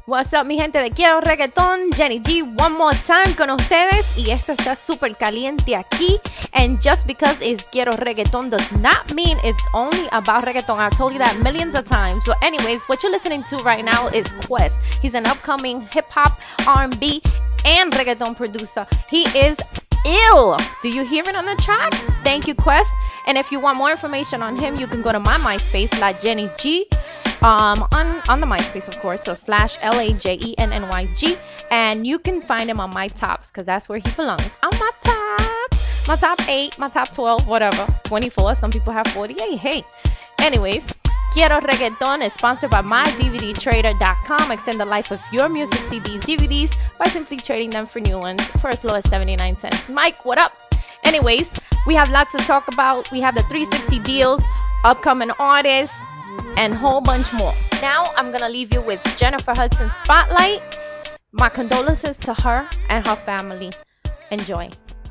What's up, mi gente de Quiero Reggaeton, Jenny G, one more time con ustedes. Y esto está súper caliente aquí. And just because it's Quiero Reggaeton does not mean it's only about reggaeton. I've told you that millions of times. So anyways, what you're listening to right now is Quest. He's an upcoming hip-hop, R&B, and reggaeton producer. He is ill. Do you hear it on the track? Thank you, Quest. And if you want more information on him, you can go to my MySpace, La Jenny G. On the MySpace, of course, so /LAJENNYG, and you can find him on my tops because that's where he belongs. On my top 8, my top 12, whatever, 24. Some people have 48. Hey, anyways, Quiero Reggaeton is sponsored by MyDVDTrader.com. Extend the life of your music CDs, DVDs by simply trading them for new ones for as low as 79 cents. Mike, what up? Anyways, we have lots to talk about. We have the 360 deals, upcoming artists, and a whole bunch more. Now I'm gonna leave you with Jennifer Hudson's Spotlight. My condolences to her and her family. Enjoy.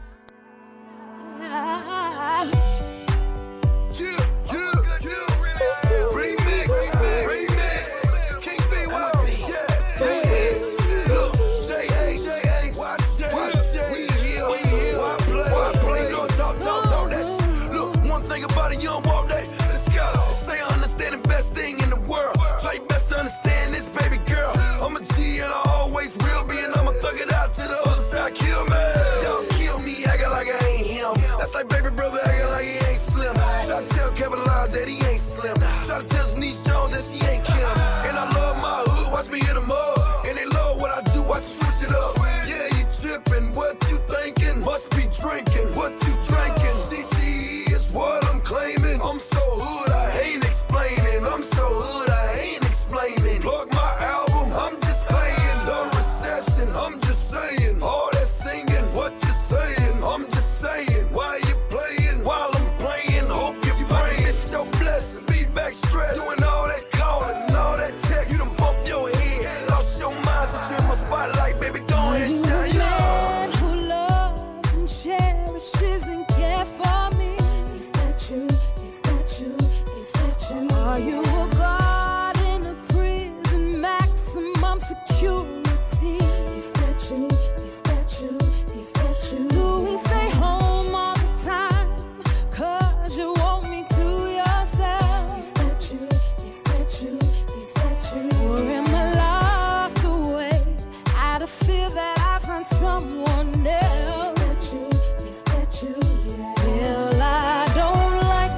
That he ain't slim. Try to tell Denise Jones that she ain't Kim. And I love my hood, watch me hit them up. And they love what I do, watch me switch it up. Yeah, you tripping, what you thinking? Must be drinking, what you drinking? CTE is what I'm claiming. I'm so hood, I ain't explaining. I'm so hood, I ain't explaining. Plug my album, I'm just playing. The recession, I'm just saying. All that singing, what you saying? I'm just saying. Why you playing while I'm playing? Hope you praying. Your blessings, be back stressed. Doing all that calling and all that text. You done bump your head, lost your mind since you in my spotlight, baby. Go ahead, shine your man who loves and cherishes and cares for me. Is that you? Is that you? Is that you? Are you a guard in a prison, maximum security? Is that you? Is that you? Is that you? Do we stay home all the time? 'Cause you want me to yourself. Is that you? Is that you? Is that you? Or am I locked away out of fear that I find someone else? Is that you? Is that you? Yeah. Well, I don't like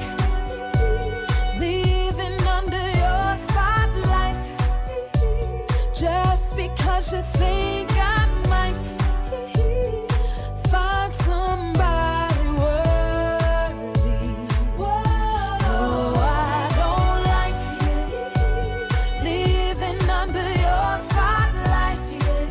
living under your spotlight just because you think I might find somebody worthy. Oh, I don't like living under your spotlight.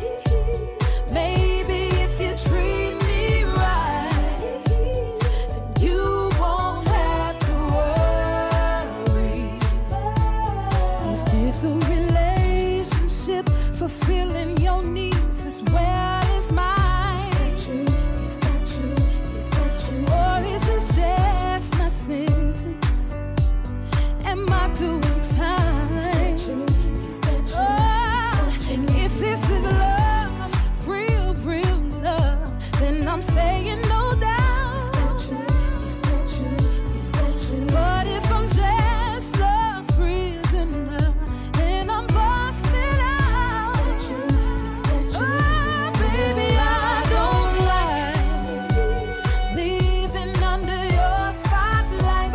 Maybe if you treat me right, then you won't have to worry. Is this a relationship? Fulfilling your needs as well as mine. Is that you? Is that you? Is that you? Or is this just my sentence? Am I doing time? Is that you? Is that you? Oh, if this is love, real, real love, then I'm staying no doubt. Is that you? Is that you? Is that you? But if I'm just love's prisoner, then I'm busted out. Is that you? Is that you? Oh, baby, I don't like living under your spotlight.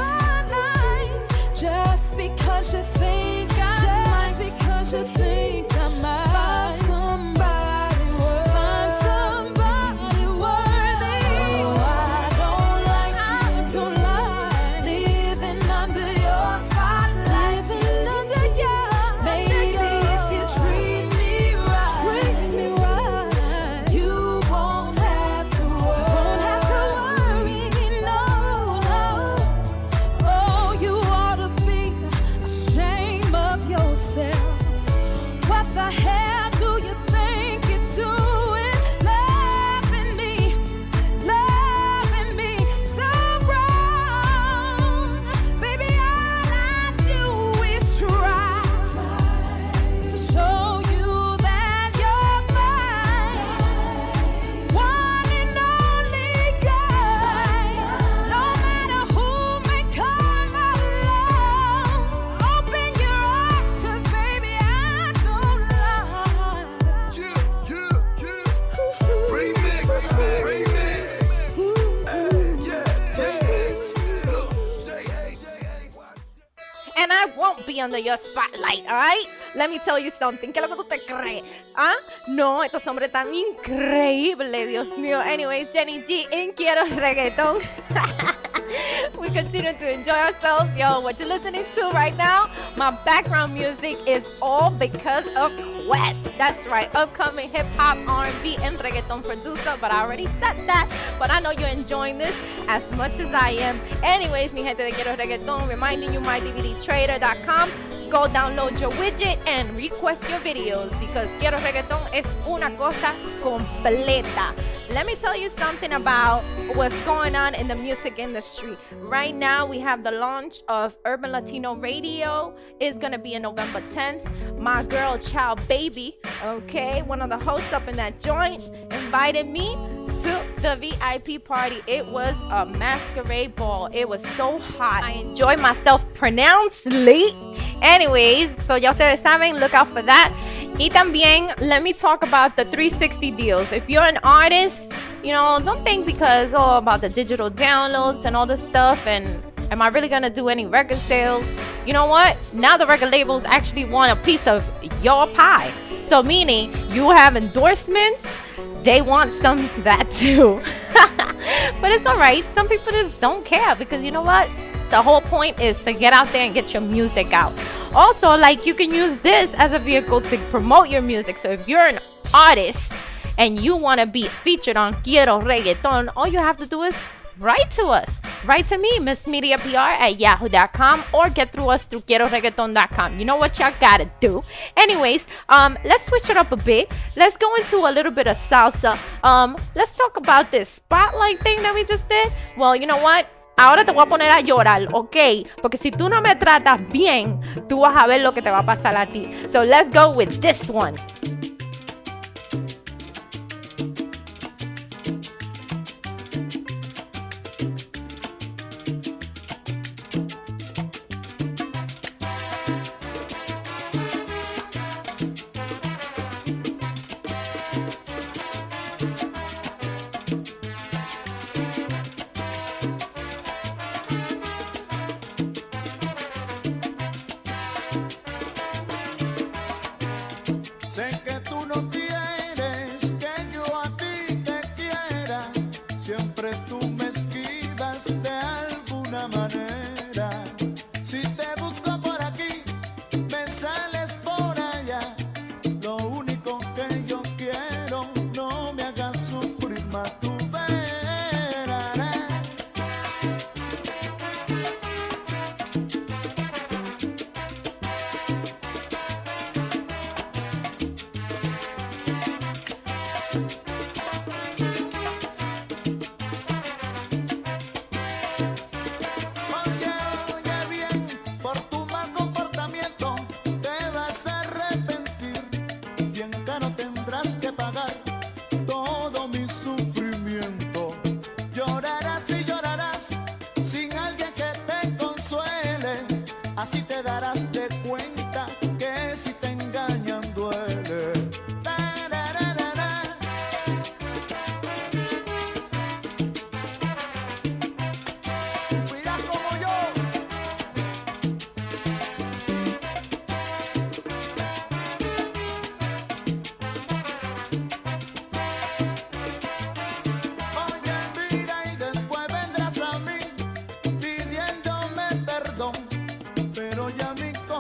Just because you think I might. Just because you think I might. Find somebody worthy. Find somebody worthy. Oh, I don't like living under your spotlight. Living under your. Maybe if you treat me right, you won't have to worry. No, no. Oh, you ought to be ashamed of yourself. What the hell? under your spotlight, alright? Let me tell you something. ¿Qué es lo que tú te crees? ¿Ah? No, estos hombres tan increíbles, Dios mío. Anyways, Jenny G in Quiero Reggaeton. We continue to enjoy ourselves. Yo, what you're listening to right now, my background music is all because of Quest. That's right, upcoming hip-hop, R&B, and reggaeton producer. But I already said that. But I know you're enjoying this as much as I am. Anyways, mi gente de Quiero Reggaeton, reminding you mydvdtrader.com. Go download your widget and request your videos because Quiero Reggaeton es una cosa completa. Let me tell you something about what's going on in the music industry. Right now, we have the launch of Urban Latino Radio. It's going to be on November 10th. My girl, Child Baby, okay, one of the hosts up in that joint, invited me to the VIP party. It was a masquerade ball. It was so hot. I enjoyed myself pronouncedly. Anyways, so ya ustedes saben, look out for that. Y también, let me talk about the 360 deals. If you're an artist, you know, don't think because, about the digital downloads and all this stuff, and am I really gonna do any record sales? You know what? Now the record labels actually want a piece of your pie. So meaning, you have endorsements, they want some of that too. But it's alright. Some people just don't care because you know what? The whole point is to get out there and get your music out. Also, like, you can use this as a vehicle to promote your music. So if you're an artist and you want to be featured on Quiero Reggaeton, all you have to do is write to us. Write to me, missmediapr@yahoo.com, or get through us through QuieroReggaeton.com. You know what y'all gotta do. Anyways, let's switch it up a bit. Let's go into a little bit of salsa. Let's talk about this spotlight thing that we just did. Well, you know what? Ahora te voy a poner a llorar, ¿ok? Porque si tú no me tratas bien, tú vas a ver lo que te va a pasar a ti. So let's go with this one. Sé que tú no quieres que yo a ti te quiera, siempre tú me esquivas de alguna manera. Si te busco por aquí, me sales por allá. Lo único que yo quiero, no me hagas sufrir más, tú verás. Oye bien, por tu mal comportamiento te vas a arrepentir. Bien caro tendrás que pagar todo mi sufrimiento. Llorarás y llorarás sin alguien que te consuele. Así te darás de cuenta que si te engañan duele. Tarararara. Mira como yo. Oye, mira, y después vendrás a mí pidiéndome perdón, pero ya mi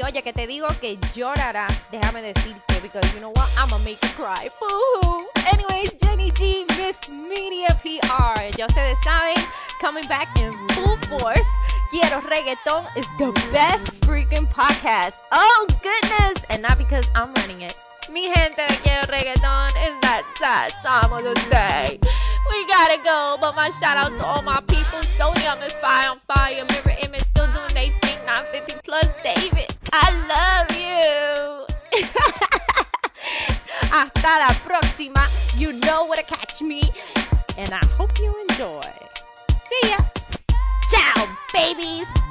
Oye, que te digo que llorarás. Déjame decirte, because you know what? I'ma make you cry. Boo-hoo. Anyways, Jenny G, Miss Media PR. Ya ustedes saben, coming back in full force. Quiero Reggaeton is the best freaking podcast. Oh, goodness. And not because I'm running it. Mi gente de Quiero Reggaeton, it's that sad time of the day. We gotta go, but my shout out to all my people. So Young is fire on fire. Mirror Image still doing they thing. 950 plus David. I love you. Hasta la próxima. You know where to catch me. And I hope you enjoy. See ya. Ciao, babies.